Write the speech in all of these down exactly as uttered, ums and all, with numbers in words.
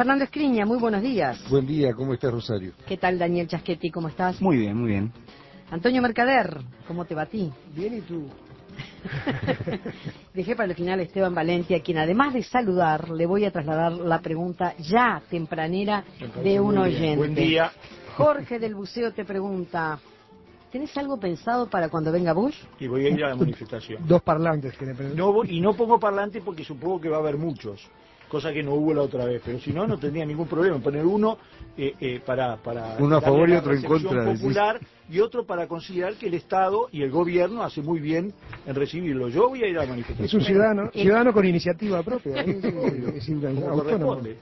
Fernando Escriña, muy buenos días. Buen día, ¿cómo estás, Rosario? ¿Qué tal, Daniel Chasquetti? ¿Cómo estás? Muy bien, muy bien. Antonio Mercader, ¿cómo te va a ti? Bien, ¿y tú? Dejé para el final a Esteban Valencia, a quien además de saludar, le voy a trasladar la pregunta ya tempranera de un oyente. Buen día. Jorge del Buceo te pregunta, ¿tenés algo pensado para cuando venga Bush? Y voy a ir a la manifestación. Dos parlantes que le pregunto. No, voy- y no pongo parlante porque supongo que va a haber muchos, cosa que no hubo la otra vez, pero si no, no tendría ningún problema poner uno eh, eh, para, para Uno a darle favor y la otro en recepción contra, decís. popular y otro para considerar que el Estado y el gobierno hace muy bien en recibirlo. Yo voy a ir a la manifestación. Es un ciudadano, Eh, ciudadano con iniciativa propia. ¿eh? Es, es, es un Como autónomo. corresponde.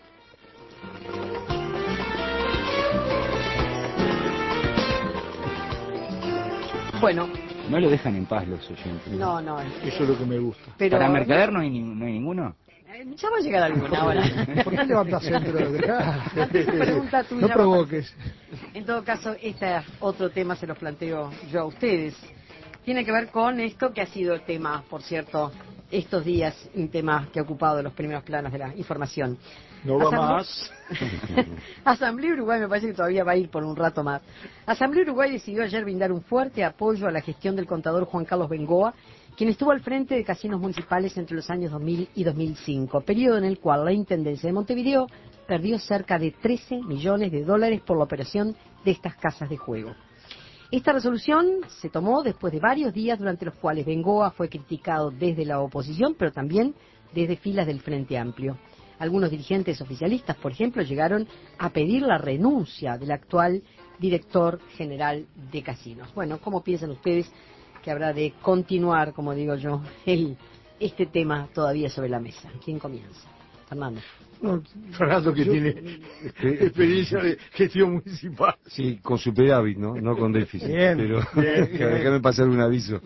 Bueno, No lo dejan en paz los oyentes. no, no. Eso es lo que me gusta. Pero, ¿Para Mercader no hay, ni- no hay ninguno? Eh, Ya va a llegar alguna ahora. ¿Por qué levantas centro? Dejá. Pregunta tuya. No va a provoques. En todo caso, este otro tema se los planteo yo a ustedes. Tiene que ver con esto que ha sido el tema, por cierto, estos días, un tema que ha ocupado los primeros planos de la información. No va Asamble- más. Asamblea Uruguay me parece que todavía va a ir por un rato más. Asamblea Uruguay decidió ayer brindar un fuerte apoyo a la gestión del contador Juan Carlos Bengoa, quien estuvo al frente de casinos municipales entre los años dos mil y dos mil cinco, periodo en el cual la Intendencia de Montevideo perdió cerca de trece millones de dólares por la operación de estas casas de juego. Esta resolución se tomó después de varios días durante los cuales Bengoa fue criticado desde la oposición, pero también desde filas del Frente Amplio. Algunos dirigentes oficialistas, por ejemplo, llegaron a pedir la renuncia del actual director general de casinos. Bueno, ¿cómo piensan ustedes que habrá de continuar, como digo yo, el, este tema todavía sobre la mesa? ¿Quién comienza? Fernando. No, Fernando, que yo- tiene este, experiencia de gestión municipal. Sí, con superávit, ¿no? No con déficit. Bien. Pero Bien. déjame pasar un aviso.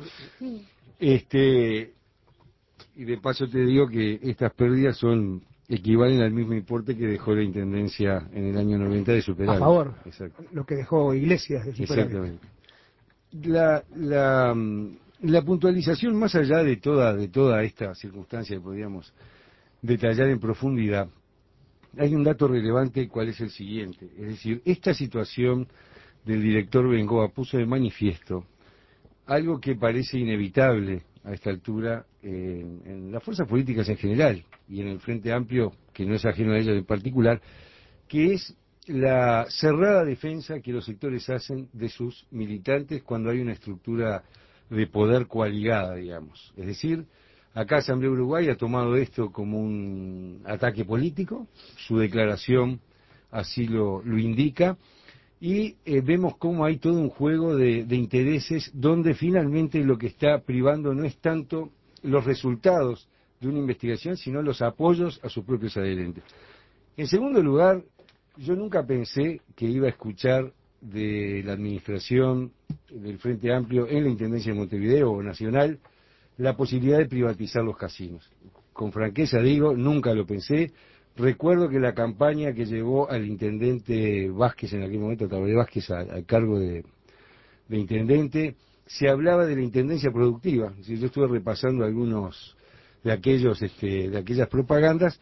Este, y de paso te digo que estas pérdidas son equivalen al mismo importe que dejó la Intendencia en el año noventa de superávit. A favor. Exacto. Lo que dejó Iglesias de superávit. Exactamente. La, la, mm, la puntualización, más allá de toda, de toda esta circunstancia que podríamos detallar en profundidad, hay un dato relevante, cuál es el siguiente. Es decir, esta situación del director Bengoa puso de manifiesto algo que parece inevitable a esta altura eh, en las fuerzas políticas en general y en el Frente Amplio, que no es ajeno a ellas en particular, que es la cerrada defensa que los sectores hacen de sus militantes cuando hay una estructura de poder coaligada, digamos. Es decir, acá Asamblea Uruguay ha tomado esto como un ataque político, su declaración así lo, lo indica, y eh, vemos cómo hay todo un juego de, de intereses donde finalmente lo que está privando no es tanto los resultados de una investigación, sino los apoyos a sus propios adherentes. En segundo lugar, yo nunca pensé que iba a escuchar de la administración del Frente Amplio en la Intendencia de Montevideo o Nacional la posibilidad de privatizar los casinos. Con franqueza digo, nunca lo pensé. Recuerdo que la campaña que llevó al intendente Vázquez, en aquel momento Tabaré Vázquez, al, al cargo de, de intendente, se hablaba de la intendencia productiva. Es decir, yo estuve repasando algunos de aquellos, este, de aquellas propagandas,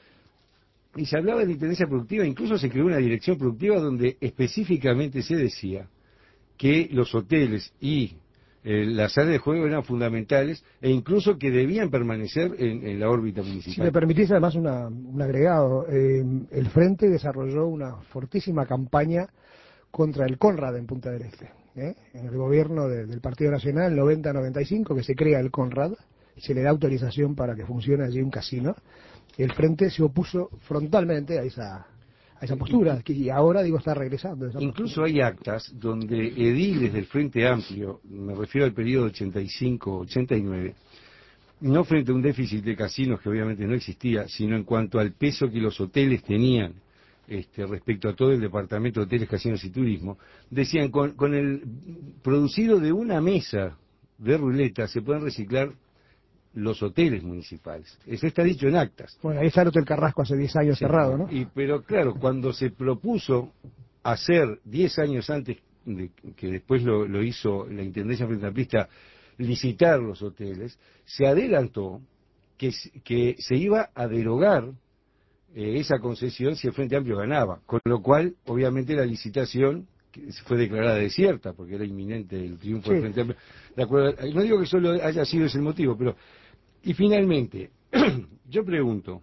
y se hablaba de la intendencia productiva, incluso se creó una dirección productiva donde específicamente se decía que los hoteles y eh, las salas de juego eran fundamentales e incluso que debían permanecer en, en la órbita municipal. Si me permitís además una, un agregado, eh, el Frente desarrolló una fortísima campaña contra el Conrad en Punta del Este. ¿eh? En el gobierno de, del Partido Nacional, noventa noventa y cinco, que se crea el Conrad, se le da autorización para que funcione allí un casino. El Frente se opuso frontalmente a esa a esa postura, y ahora, digo, está regresando. Esa Incluso postura. hay actas donde ediles del Frente Amplio, me refiero al periodo ochenta y cinco ochenta y nueve, no frente a un déficit de casinos que obviamente no existía, sino en cuanto al peso que los hoteles tenían este, respecto a todo el departamento de hoteles, casinos y turismo, decían, con, con el producido de una mesa de ruleta se pueden reciclar los hoteles municipales. Eso está dicho en actas. Bueno, ahí está el Hotel Carrasco hace diez años Sí, cerrado, ¿no? Y, pero claro, cuando se propuso hacer diez años antes, de, que después lo, lo hizo la Intendencia Frente Amplista, licitar los hoteles, se adelantó que, que se iba a derogar eh, esa concesión si el Frente Amplio ganaba, con lo cual, obviamente, la licitación que fue declarada desierta, porque era inminente el triunfo Sí. del Frente Amplio. De acuerdo, no digo que solo haya sido ese el motivo, pero... Y finalmente, yo pregunto,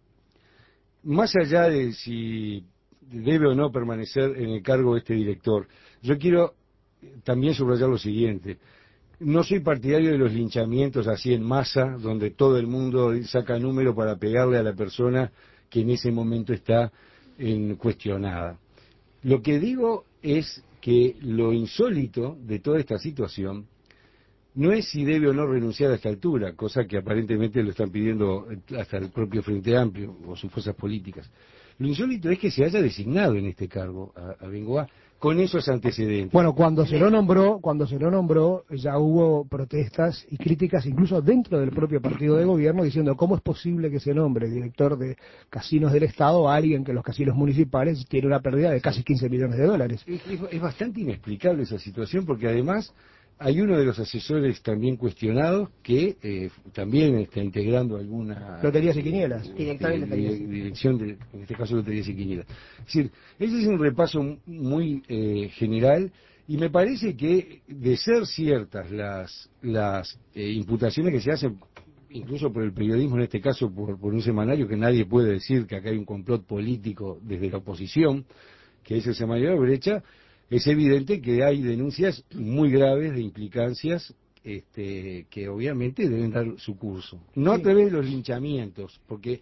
más allá de si debe o no permanecer en el cargo este director, yo quiero también subrayar lo siguiente. No soy partidario de los linchamientos así en masa, donde todo el mundo saca número para pegarle a la persona que en ese momento está en cuestionada. Lo que digo es que lo insólito de toda esta situación no es si debe o no renunciar a esta altura, cosa que aparentemente lo están pidiendo hasta el propio Frente Amplio o sus fuerzas políticas. Lo insólito es que se haya designado en este cargo a, a Bengoa con esos antecedentes. Bueno, cuando se lo nombró, cuando se lo nombró, ya hubo protestas y críticas incluso dentro del propio partido de gobierno diciendo cómo es posible que se nombre director de casinos del Estado a alguien que en los casinos municipales tiene una pérdida de casi quince millones de dólares. Es, es, es bastante inexplicable esa situación porque además hay uno de los asesores también cuestionados que eh, también está integrando alguna... Loterías y Quinielas. Eh, Director de eh, Loterías. di- dirección, de, en este caso Loterías y Quinielas. Es decir, ese es un repaso muy eh, general y me parece que de ser ciertas las, las eh, imputaciones que se hacen, incluso por el periodismo, en este caso por, por un semanario, que nadie puede decir que acá hay un complot político desde la oposición, que es el semanario de Brecha, es evidente que hay denuncias muy graves de implicancias este, que obviamente deben dar su curso. No Sí. a través de los linchamientos, porque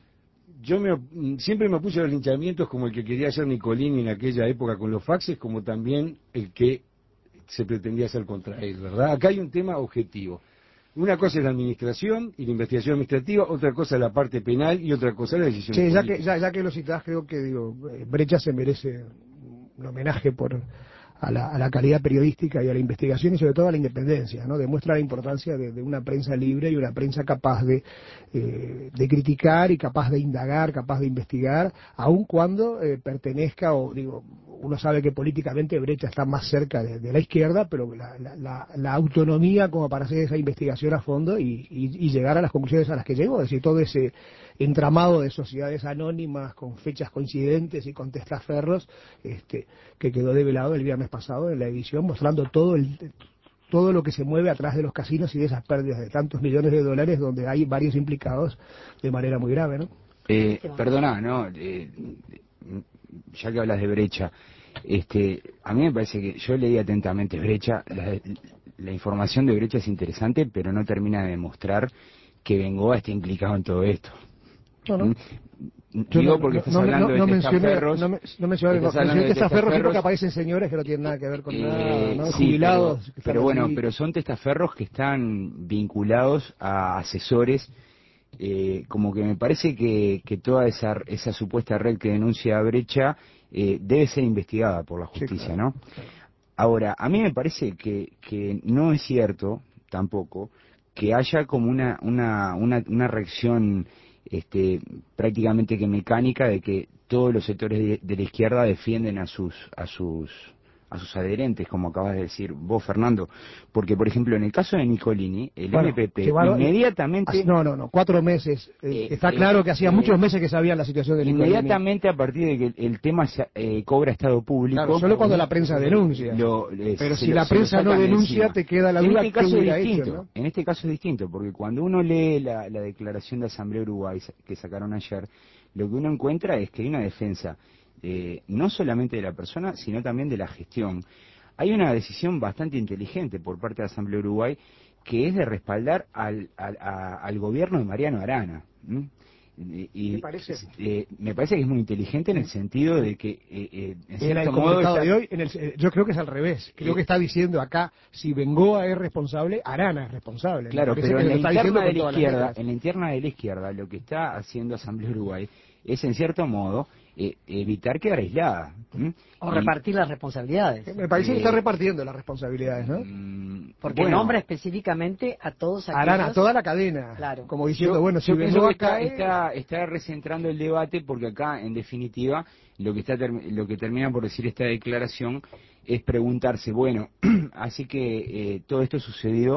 yo me, op- siempre me opuse a los linchamientos como el que quería hacer Nicolini en aquella época con los faxes, como también el que se pretendía hacer contra él, ¿verdad? Acá hay un tema objetivo. Una cosa es la administración y la investigación administrativa, otra cosa es la parte penal y otra cosa es la decisión Sí, ya política. que, ya, ya que lo citás, creo que digo, eh, Brecha se merece un homenaje por a la, a la calidad periodística y a la investigación y sobre todo a la independencia, ¿no? Demuestra la importancia de, de una prensa libre y una prensa capaz de, eh, de criticar y capaz de indagar, capaz de investigar, aun cuando eh, pertenezca o digo, uno sabe que políticamente Brecha está más cerca de, de la izquierda, pero la, la, la, la autonomía como para hacer esa investigación a fondo y, y, y llegar a las conclusiones a las que llegó, es decir, todo ese entramado de sociedades anónimas con fechas coincidentes y con testaferros este, que quedó develado el viernes pasado en la edición, mostrando todo el todo lo que se mueve atrás de los casinos y de esas pérdidas de tantos millones de dólares donde hay varios implicados de manera muy grave, ¿no? Eh, perdona, no, eh, ya que hablas de Brecha, este, a mí me parece que yo leí atentamente Brecha, la, la información de Brecha es interesante, pero no termina de demostrar que Bengoa esté implicado en todo esto. No, no. ¿Mm? Yo Digo no, porque no, estás no, hablando no, de no mencioné, testaferros. no, me- no mencioné, estás no, hablando mencioné de testaferros, sino que testaferros, aparecen señores que no tienen nada que ver con eh, nada, ¿no? sí, Jubilados. pero, que están pero bueno, allí. pero son testaferros que están vinculados a asesores, eh, como que me parece que, que toda esa, esa supuesta red que denuncia a Brecha eh, debe ser investigada por la Sí, justicia, claro, ¿no? claro. Ahora, a mí me parece que, que no es cierto tampoco que haya como una, una, una, una reacción este, prácticamente que mecánica de que todos los sectores de, de la izquierda defienden a sus, a sus a sus adherentes, como acabas de decir vos, Fernando, porque por ejemplo en el caso de Nicolini, el Bueno, M P P que bueno, inmediatamente No, no, no, cuatro meses. Eh, eh, está eh, claro que hacía eh, muchos meses que sabían la situación de Nicolini. inmediatamente a partir de que el, el tema se, eh, cobra estado público, Claro, solo cuando la prensa denuncia. lo- eh, Pero se si lo- la se lo prensa no sacan de denuncia, encima. te queda la En duda este que caso es hubiera distinto, hecho, ¿no? en este caso es distinto, porque cuando uno lee la, la declaración de Asamblea Uruguay que sacaron ayer, lo que uno encuentra es que hay una defensa eh, no solamente de la persona, sino también de la gestión. Hay una decisión bastante inteligente por parte de la Asamblea Uruguay que es de respaldar al, al, a- al gobierno de Mariano Arana. ¿m? Y, y, ¿Te parece? eh, me parece que es muy inteligente en el sentido de que, eh, eh, en En cierto el modo, comunicado está- de hoy, en el- eh, yo creo que es al revés. Creo Eh, que está diciendo acá, si Bengoa es responsable, Arana es responsable. Me Claro, parece pero que en lo la está diciendo interna de con la todas las izquierda, letras. en la interna de la izquierda, lo que está haciendo Asamblea Uruguay es, en cierto modo, eh, evitar quedar aislada. ¿m? O Y- repartir las responsabilidades. Me parece que eh, está repartiendo las responsabilidades, ¿no? mm, Porque bueno, nombra específicamente a todos aquellos... Arana, toda la cadena. Claro. Como diciendo, yo, bueno, si yo pienso Bengoa que está, cae... está, está recentrando el debate porque acá, en definitiva, lo que, está term- lo que termina por decir esta declaración es preguntarse, bueno, así que eh, todo esto sucedió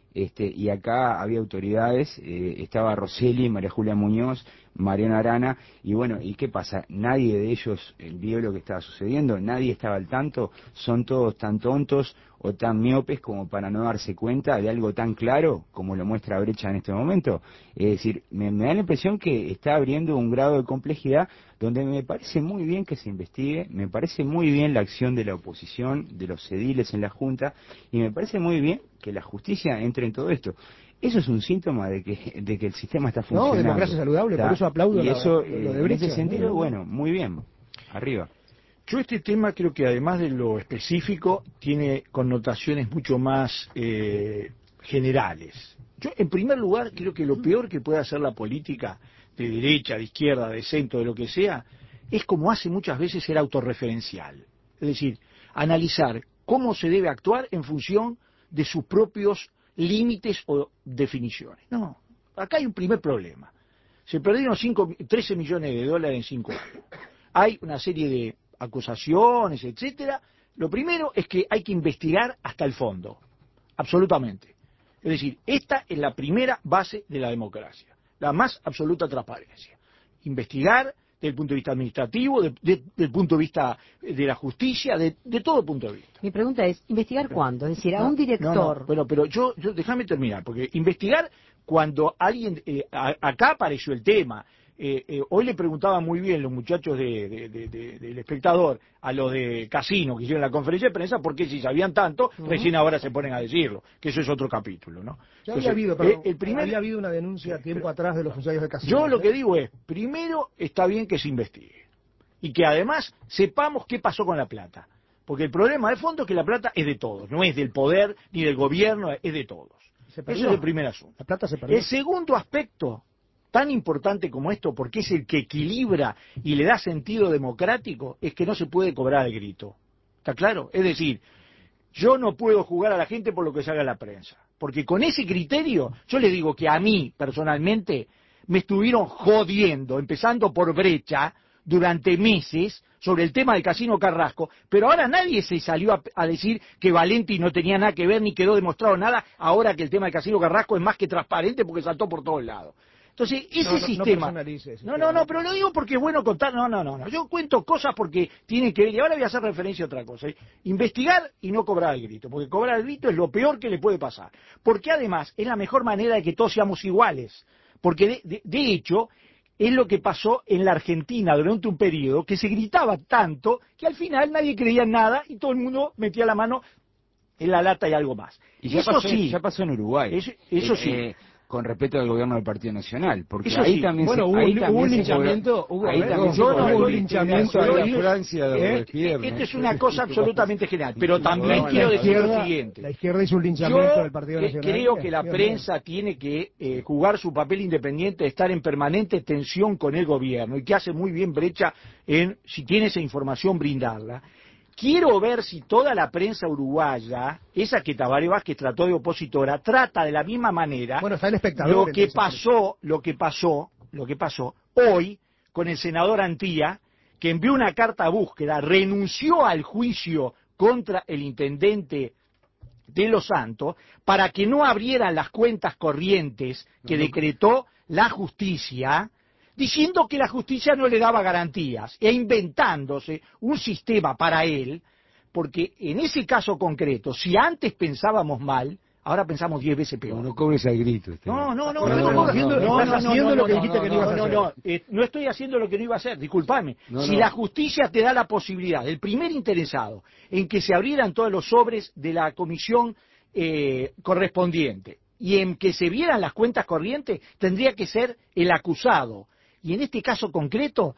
Este, y acá había autoridades, eh, estaba Rosselli, María Julia Muñoz, Mariano Arana, y bueno, ¿y qué pasa? Nadie de ellos vio lo que estaba sucediendo, nadie estaba al tanto, son todos tan tontos o tan miopes como para no darse cuenta de algo tan claro como lo muestra Brecha en este momento. Es decir, me, me da la impresión que está abriendo un grado de complejidad donde me parece muy bien que se investigue, me parece muy bien la acción de la oposición, de los ediles en la Junta, y me parece muy bien que la justicia entre en todo esto. Eso es un síntoma de que, de que el sistema está funcionando. No, democracia saludable, ¿Está? por eso aplaudo y la, eso, lo de en Brecha. ese sentido, ¿no? bueno, muy bien, arriba. Yo este tema creo que además de lo específico tiene connotaciones mucho más eh, generales. Yo en primer lugar creo que lo peor que puede hacer la política de derecha, de izquierda, de centro, de lo que sea, es como hace muchas veces ser autorreferencial. Es decir, analizar cómo se debe actuar en función de sus propios límites o definiciones. No, acá hay un primer problema. Se perdieron cinco, trece millones de dólares en cinco años. Hay una serie de acusaciones, etcétera. Lo primero es que hay que investigar hasta el fondo, absolutamente. Es decir, esta es la primera base de la democracia, la más absoluta transparencia. Investigar desde el punto de vista administrativo, de, de, del punto de vista de la justicia, de, de todo punto de vista. Mi pregunta es, ¿investigar cuándo? Es decir, a un director... No, no, pero, pero yo, yo, déjame terminar, porque investigar cuando alguien... Eh, a, acá apareció el tema. Eh, eh, hoy le preguntaban muy bien los muchachos de, de, de, de, del Espectador a los de Casino que hicieron la conferencia de prensa, porque si sabían tanto, uh-huh. recién ahora se ponen a decirlo, que eso es otro capítulo, ¿no? Ya había habido, pero eh, el primer... había habido una denuncia tiempo atrás de los funcionarios de Casino. Yo lo que digo es, primero está bien que se investigue, y que además sepamos qué pasó con la plata, porque el problema de fondo es que la plata es de todos, no es del poder ni del gobierno, es de todos. Eso es el primer asunto. La plata se perdió. El segundo aspecto, tan importante como esto, porque es el que equilibra y le da sentido democrático, es que no se puede cobrar al grito. ¿Está claro? Es decir, yo no puedo jugar a la gente por lo que salga en la prensa, porque con ese criterio, yo le digo que a mí, personalmente, me estuvieron jodiendo, empezando por Brecha, durante meses, sobre el tema del Casino Carrasco, pero ahora nadie se salió a, a decir que Valenti no tenía nada que ver, ni quedó demostrado nada, ahora que el tema del Casino Carrasco es más que transparente porque saltó por todos lados. Entonces, ese no, no, sistema... No, no, no, no, pero lo digo porque es bueno contar... No, no, no, no. Yo cuento cosas porque tienen que ver... Y ahora voy a hacer referencia a otra cosa. ¿eh? Investigar y no cobrar el grito. Porque cobrar el grito es lo peor que le puede pasar. Porque además es la mejor manera de que todos seamos iguales. Porque de, de, de hecho... es lo que pasó en la Argentina durante un periodo, que se gritaba tanto que al final nadie creía en nada y todo el mundo metía la mano en la lata y algo más. Y ya, eso pasó, sí, ya pasó en Uruguay. Eso, eso eh, sí. Eh, con respeto al gobierno del Partido Nacional, porque Eso ahí sí. también bueno, se, hubo, ahí hubo también un se linchamiento, cobró, hubo, ahí ¿eh? también yo se no, cobró hubo el linchamiento grito. de ahí. la Francia de Eh, Robespierre, Esto ¿no? es una cosa absolutamente general, pero también No, quiero la decir lo izquierda- siguiente. La izquierda hizo un linchamiento Yo del Partido que- Nacional. creo que la Dios prensa mío. tiene que eh, jugar su papel independiente, estar en permanente tensión con el gobierno, y que hace muy bien Brecha en, si tiene esa información, brindarla. Quiero ver si toda la prensa uruguaya, esa que Tabaré Vázquez trató de opositora, trata de la misma manera Bueno, está el espectador. lo que entonces, pasó, lo que pasó, lo que pasó hoy con el senador Antía, que envió una carta a búsqueda, renunció al juicio contra el intendente de Los Santos para que no abrieran las cuentas corrientes que No, no. decretó la justicia, diciendo que la justicia no le daba garantías e inventándose un sistema para él, porque en ese caso concreto, si antes pensábamos mal, ahora pensamos diez veces peor. No, no cobres al grito. Este. No, no, no, No, no, no, no, no, haciendo- no, estás no, no, haciendo no, lo que no, dijiste no, que no no, ibas a no, hacer. no, eh, no estoy haciendo lo que no iba a hacer, discúlpame. No, Si no. la justicia te da la posibilidad, el primer interesado en que se abrieran todos los sobres de la comisión eh, correspondiente y en que se vieran las cuentas corrientes, tendría que ser el acusado. Y en este caso concreto,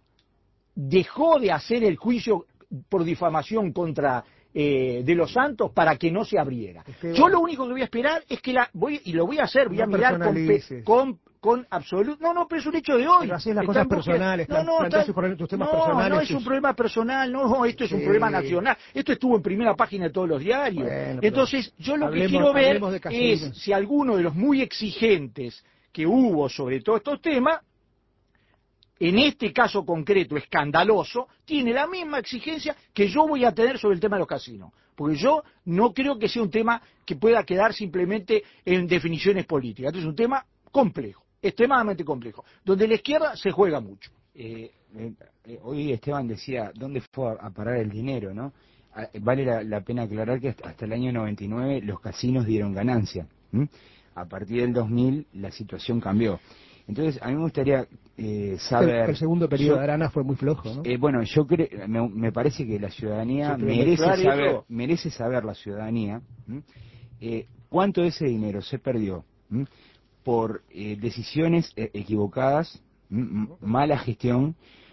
dejó de hacer el juicio por difamación contra eh, de los Santos para que no se abriera. Es que, Yo bueno, lo único que voy a esperar es que la voy y lo voy a hacer, voy no a mirar con, pe- personalices. con con absoluto, no, no, pero es un hecho de hoy. Pero así es las Está cosas en búsqueda. personales, plan- plantear sus problemas- tus temas no, personales, no es tus- un problema personal, no, esto es un Sí. problema nacional, esto estuvo en primera página de todos los diarios. Bueno, pero Entonces, yo lo hablemos- que quiero ver hablemos de casinos. es si alguno de los muy exigentes que hubo sobre todos estos temas en este caso concreto escandaloso, tiene la misma exigencia que yo voy a tener sobre el tema de los casinos. Porque yo no creo que sea un tema que pueda quedar simplemente en definiciones políticas. Este es un tema complejo, extremadamente complejo, donde la izquierda se juega mucho. Eh, eh, eh, hoy Esteban decía, ¿dónde fue a, a parar el dinero, no? Ah, vale la, la pena aclarar que hasta, hasta el año noventa y nueve los casinos dieron ganancia. ¿m? A partir del dos mil la situación cambió. Entonces, a mí me gustaría eh, saber... El, el segundo periodo yo, de Arana fue muy flojo, ¿no? Eh, bueno, yo creo, me, me parece que la ciudadanía Sí, merece saber, eso... merece saber la ciudadanía eh, cuánto de ese dinero se perdió ¿m? por eh, decisiones eh, equivocadas, m mala gestión,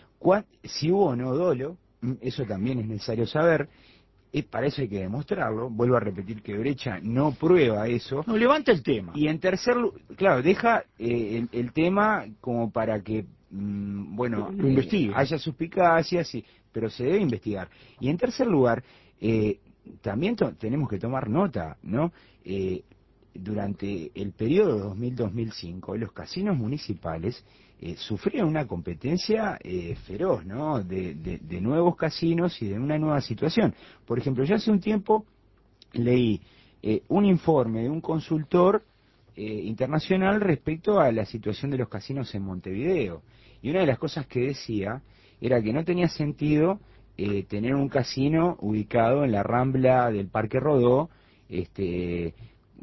si hubo o no dolo, m eso también es necesario saber. Eh, para eso hay que demostrarlo. Vuelvo a repetir que Brecha no prueba eso. No, levanta el tema. Y en tercer lugar, claro, deja eh, el, el tema como para que, mmm, bueno, lo investigue. Eh, haya suspicacias, y, pero se debe investigar. Y en tercer lugar, eh, también tenemos que tomar nota, ¿no? Eh, durante el periodo dos mil a dos mil cinco, los casinos municipales eh, sufrieron una competencia eh, feroz, ¿no? De, de, de nuevos casinos y de una nueva situación. Por ejemplo, yo hace un tiempo leí eh, un informe de un consultor eh, internacional respecto a la situación de los casinos en Montevideo. Y una de las cosas que decía era que no tenía sentido eh, tener un casino ubicado en la Rambla del Parque Rodó, este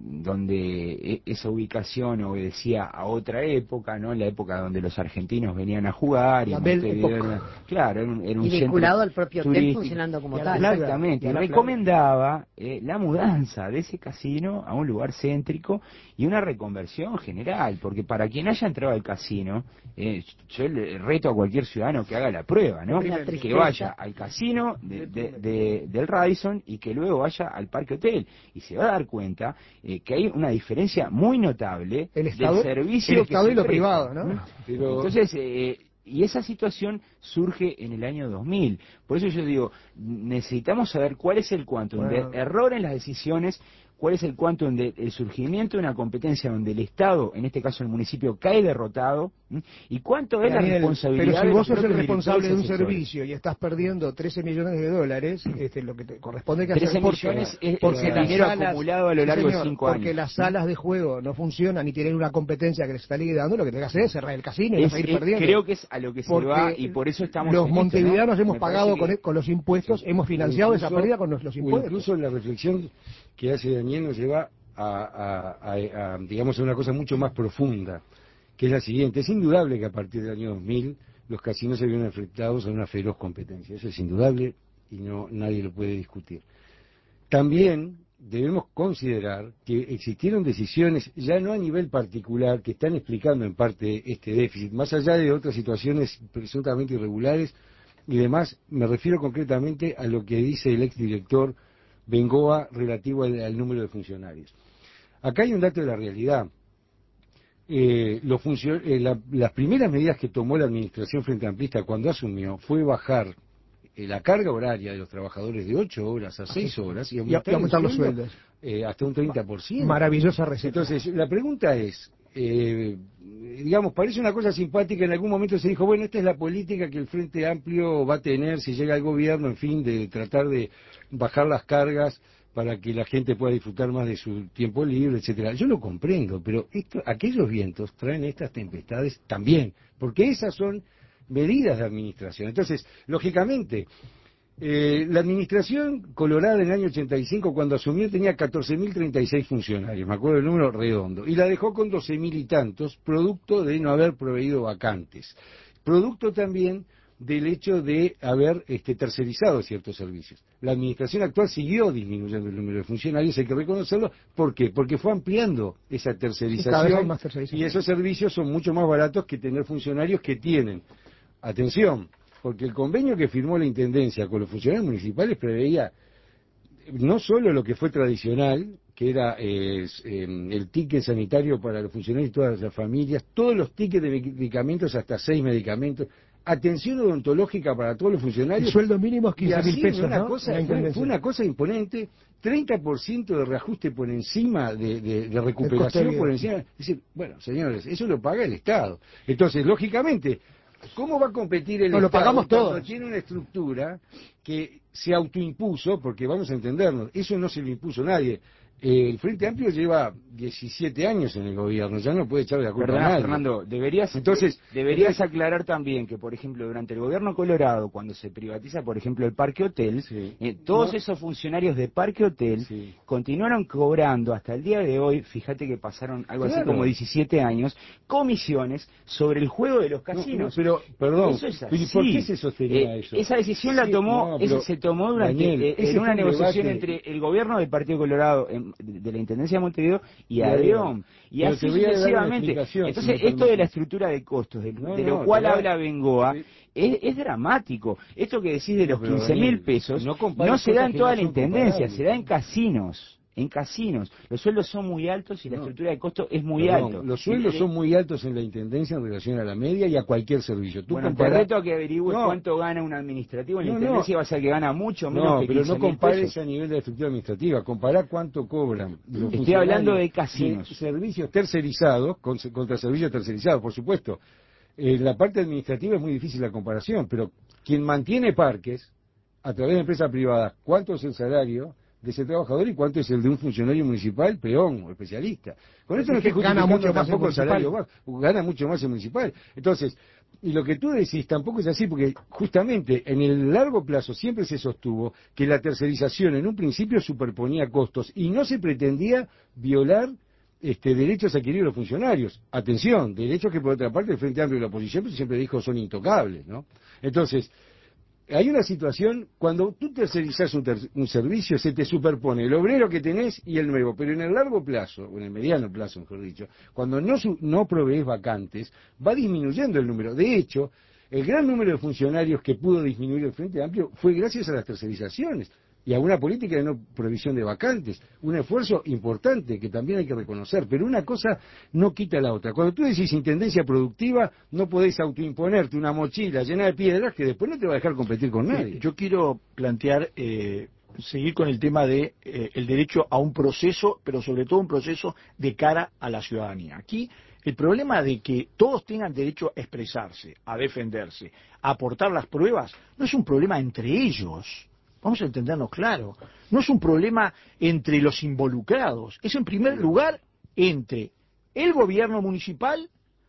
donde esa ubicación obedecía a otra época, ¿no? La época donde los argentinos venían a jugar y Montevideo era, claro, era un, era un y vinculado centro al propio hotel turístico, funcionando como y tal. exactamente, y, y recomendaba eh, la mudanza de ese casino a un lugar céntrico y una reconversión general, porque para quien haya entrado al casino, eh, yo le reto a cualquier ciudadano que haga la prueba, ¿no? Que vaya al casino de, de, de, del Radisson y que luego vaya al Parque Hotel, y se va a dar cuenta eh, que hay una diferencia muy notable el estado, del servicio el estado que y lo se privado, ¿no? Pero... Entonces, eh, y esa situación surge en el año dos mil. Por eso yo digo, necesitamos saber cuál es el quantum bueno. de error en las decisiones, cuál es el quantum del surgimiento de una competencia donde el Estado, en este caso el municipio, cae derrotado, ¿m? y cuánto es Daniel, la responsabilidad. Pero si vos de sos el responsable de un servicio y estás perdiendo trece millones de dólares, este, lo que te corresponde que hacer porque, millones es, porque es las dinero salas, acumulado a lo largo sí señor, de cinco porque años. Porque las salas de juego no funcionan y tienen una competencia que les está liquidando, lo que tenés que hacer es cerrar el casino y es, no seguir es, perdiendo. Creo que es a lo que se porque va y por eso estamos los en montevideanos esto, ¿no? hemos Me pagado que... con, con los impuestos, hemos financiado incluso, esa pérdida con los, los impuestos. Incluso la reflexión que hace Daniel nos lleva A, a, a, a, digamos, a una cosa mucho más profunda, que es la siguiente. Es indudable que a partir del año dos mil los casinos se vieron enfrentados a una feroz competencia. Eso es indudable y no nadie lo puede discutir. También debemos considerar que existieron decisiones, ya no a nivel particular, que están explicando en parte este déficit, más allá de otras situaciones presuntamente irregulares y demás. Me refiero concretamente a lo que dice el exdirector Bengoa relativo al, al número de funcionarios. Acá hay un dato de la realidad. Eh, los funcio- eh, la, las primeras medidas que tomó la administración frente amplista cuando asumió fue bajar eh, la carga horaria de los trabajadores de ocho horas a seis horas y aumentar, y aumentar los sueldo, sueldos eh, hasta un treinta por ciento. Maravillosa receta. Entonces, la pregunta es, eh, digamos, parece una cosa simpática, en algún momento se dijo, bueno, esta es la política que el Frente Amplio va a tener si llega al gobierno, en fin, de tratar de bajar las cargas para que la gente pueda disfrutar más de su tiempo libre, etcétera. Yo lo comprendo, pero esto, aquellos vientos traen estas tempestades también, porque esas son medidas de administración. Entonces, lógicamente, eh, la administración colorada en el año ochenta y cinco, cuando asumió, tenía catorce mil treinta y seis funcionarios, me acuerdo el número redondo, y la dejó con doce mil y tantos, producto de no haber proveído vacantes. Producto también del hecho de haber este, tercerizado ciertos servicios. La administración actual siguió disminuyendo el número de funcionarios, hay que reconocerlo. ¿Por qué? Porque fue ampliando esa tercerización, más tercerización y esos servicios son mucho más baratos que tener funcionarios que tienen. Atención, porque el convenio que firmó la Intendencia con los funcionarios municipales preveía no solo lo que fue tradicional, que era eh, eh, el ticket sanitario para los funcionarios y todas las familias, todos los tickets de medicamentos, hasta seis medicamentos, atención odontológica para todos los funcionarios. El sueldo mínimo es quince mil pesos, una ¿no? cosa, fue, fue una cosa imponente, treinta por ciento de reajuste por encima de, de, de recuperación por encima. Es decir, bueno, señores, eso lo paga el Estado. Entonces, lógicamente, ¿cómo va a competir el No, lo Estado pagamos cuando todos. tiene una estructura que se autoimpuso? Porque vamos a entendernos, eso no se lo impuso nadie. Eh, el Frente Amplio lleva diecisiete años en el gobierno, ya no puede echarle la culpa Perdona, a nadie. Fernando, deberías, Entonces, deberías entonces- aclarar también que, por ejemplo, durante el gobierno Colorado, cuando se privatiza, por ejemplo, el Parque Hotel, Sí. eh, todos No. esos funcionarios de Parque Hotel Sí. continuaron cobrando hasta el día de hoy, fíjate que pasaron algo así Claro. como diecisiete años, comisiones sobre el juego de los No, no, casinos. pero, perdón, Eso es ¿pero ¿y así. por qué se sostenía Eh, eso? Esa decisión la Sí, tomó, no, esa pero, se tomó durante Daniel, eh, ese en una fue un negociación debate- entre el gobierno del Partido Colorado, en- de, de la Intendencia de Montevideo, y Y ADEOM. Y pero así te voy a dar una sucesivamente. explicación, Entonces, si me esto de la permitís. estructura de costos, de, No, de no, lo cual te voy a- habla Bengoa, Sí. es, es dramático. Esto que decís de No, los pero, quince mil Daniel, pesos no no, compares se da cosas en que toda no la son Intendencia, comparables. se da en casinos. En casinos. Los sueldos son muy altos y la No. estructura de costos es muy Perdón, alto. los sueldos Y- son muy altos en la Intendencia en relación a la media y a cualquier servicio. Tú Bueno, comparás- te reto a que averigües No. cuánto gana un administrativo en la No, no. Intendencia y vas a ver que gana mucho menos No, que pero no quince mil compares pesos. a nivel de la estructura administrativa, compará cuánto cobran los Estoy hablando de funcionarios casinos. de servicios tercerizados con- contra servicios tercerizados, por supuesto. Eh, la parte administrativa es muy difícil la comparación, pero quien mantiene parques a través de empresas privadas, ¿cuánto es el salario de ese trabajador y cuánto es el de un funcionario municipal, peón o especialista? Con esto no Es que estoy gana justificando mucho más el tampoco el salario municipal. bajo, gana mucho más el municipal. Entonces, y lo que tú decís tampoco es así, porque justamente en el largo plazo siempre se sostuvo que la tercerización en un principio superponía costos y no se pretendía violar este, derechos adquiridos de los funcionarios. Atención, derechos que por otra parte el Frente Amplio y la oposición siempre dijo son intocables, ¿no? Entonces, hay una situación, cuando tú tercerizás un, ter- un servicio, se te superpone el obrero que tenés y el nuevo, pero en el largo plazo, o en el mediano plazo, mejor dicho, cuando no, su- no provees vacantes, va disminuyendo el número. De hecho, el gran número de funcionarios que pudo disminuir el Frente Amplio fue gracias a las tercerizaciones y a una política de no provisión de vacantes, un esfuerzo importante que también hay que reconocer, pero una cosa no quita la otra. Cuando tú decís intendencia productiva, no podés autoimponerte una mochila llena de piedras que después no te va a dejar competir con Sí, nadie. yo quiero plantear, eh, seguir con el tema de eh, el derecho a un proceso, pero sobre todo un proceso de cara a la ciudadanía. Aquí el problema de que todos tengan derecho a expresarse, a defenderse, a aportar las pruebas, no es un problema entre ellos. Vamos a entendernos claro. No es un problema entre los involucrados. Es en primer lugar entre el gobierno municipal,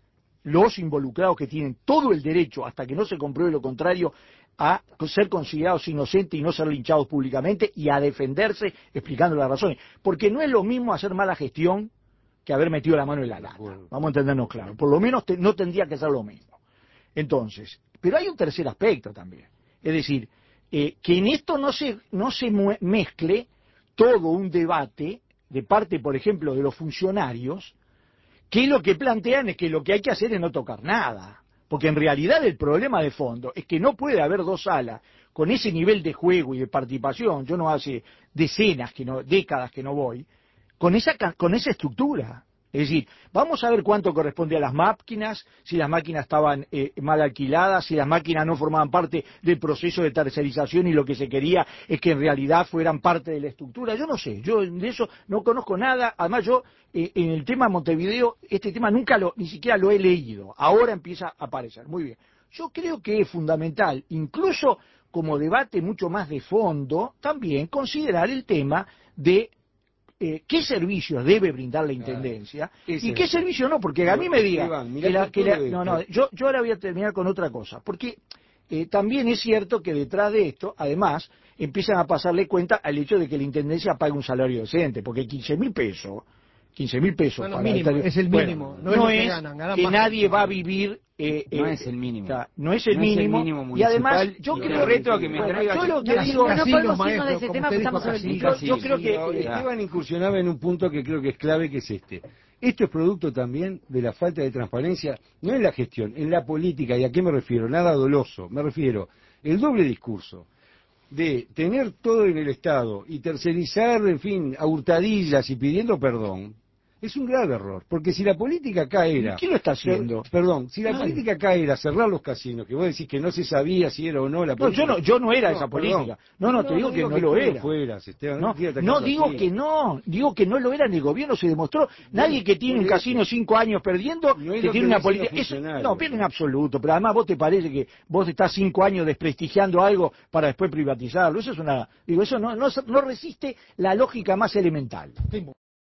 los involucrados que tienen todo el derecho, hasta que no se compruebe lo contrario, a ser considerados inocentes y no ser linchados públicamente y a defenderse explicando las razones. Porque no es lo mismo hacer mala gestión que haber metido la mano en la lata. Vamos a entendernos claro. Por lo menos te- no tendría que ser lo mismo. Entonces, pero hay un tercer aspecto también. Es decir, eh, que en esto no se, no se mue- mezcle todo un debate de parte, por ejemplo, de los funcionarios, que lo que plantean es que lo que hay que hacer es no tocar nada. Porque en realidad el problema de fondo es que no puede haber dos salas con ese nivel de juego y de participación, yo no hace decenas, que no, décadas que no voy, con esa, ca- con esa estructura. Es decir, vamos a ver cuánto corresponde a las máquinas, si las máquinas estaban eh, mal alquiladas, si las máquinas no formaban parte del proceso de tercerización y lo que se quería es que en realidad fueran parte de la estructura. Yo no sé, yo de eso no conozco nada. Además yo eh, en el tema Montevideo, este tema nunca lo, ni siquiera lo he leído. Ahora empieza a aparecer. Muy bien. Yo creo que es fundamental, incluso como debate mucho más de fondo, también considerar el tema de eh, qué servicios debe brindar la Intendencia ese y es qué el- servicios no, porque a mí me diga Iván, mirá que la- que que la- todo no, no, esto- yo, yo ahora voy a terminar con otra cosa, porque eh, también es cierto que detrás de esto, además, empiezan a pasarle cuenta al hecho de que la Intendencia pague un salario decente, porque quince mil pesos, quince mil pesos Bueno, para mínimo, estar- es el bueno, mínimo, no no, es lo que es ganan, ganan que más. nadie va a vivir eh, No eh, es el mínimo. o sea, no es el No es el mínimo, mínimo y además municipal, yo y creo te reto a que me bueno, traigas- yo lo que Casi- digo No casinos, podemos irnos de maestro, ese como tema usted porque dijo, estamos sobre el casinos. tiempo. yo, yo creo que No, eh, Esteban incursionaba en un punto que creo que es clave, que es este. Esto es producto también de la falta de transparencia, no en la gestión, en la política. ¿Y a qué me refiero? Nada doloso. Me refiero el doble discurso de tener todo en el Estado y tercerizar, en fin, a hurtadillas y pidiendo perdón, Es un grave error, porque si la política acá era... ¿Quién lo está haciendo? Perdón, si la Ay. política acá era cerrar los casinos, que vos decís que no se sabía si era o no la No, política... yo no, yo no era No, esa perdón. política. No, no, te digo que no lo tú era. fueras, Esteban, No, te estoy no atacando digo a ti. que no, digo que no lo era en el gobierno, se demostró. Nadie que tiene por un eso. casino cinco años perdiendo, No es que lo tiene que una dicen política... los Eso, funcionarios. no, pierde en absoluto, pero además vos te parece que vos estás cinco años desprestigiando algo para después privatizarlo. Eso es una... Digo, eso no, no, no resiste la lógica más elemental.